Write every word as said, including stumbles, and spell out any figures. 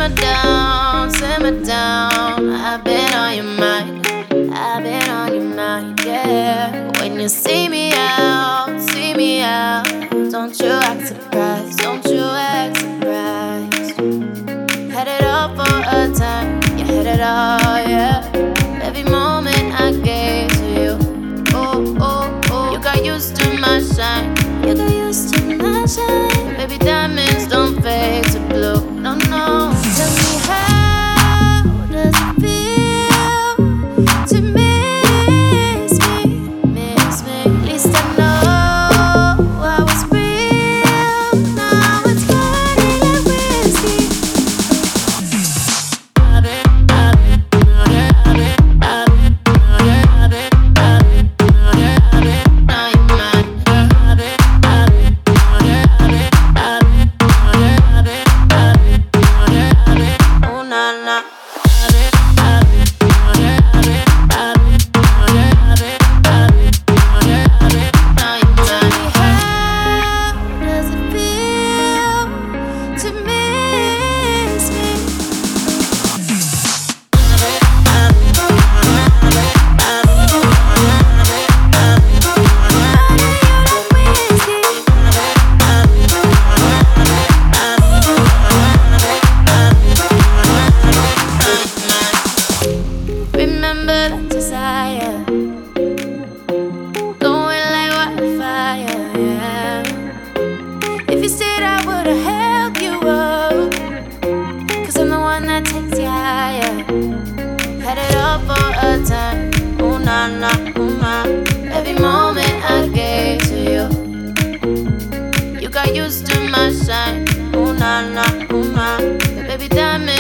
simmer down, simmer down. I've been on your mind, I've been on your mind, yeah. When you see me out, see me out, don't you act surprised, don't you act surprised. Headed up for a time, you hit it all, yeah. Every moment I gave to you, oh, oh, oh. You got used to my shine, you got used to my shine. Baby, diamonds don't fade to blue, no, no. Tell me, how does it feel to miss me, miss me? At least I know I was real. Now it's getting like whiskey. I've been, I've been, I've been, I've been, I've been, I've been, I've been, on your mind. I've been, I've been, I've been, I've been, I've been, I've been, I've been, oh na na. I've been, I've been, I've been, I've been, I've been, I've been, I've been, on your mind. How does it feel to miss me? I've been, I've been, I've been, I've been, I've been, I've been, like whiskey. I've been, I've been, I've been, remember that desire, going like wildfire, yeah. If you stayed, I would've held you up, 'cause I'm the one that takes you higher. Headed up for a time, ooh na na, ooh na. Every moment I gave to you, you got used to my shine, ooh na na, ooh na. But baby, diamond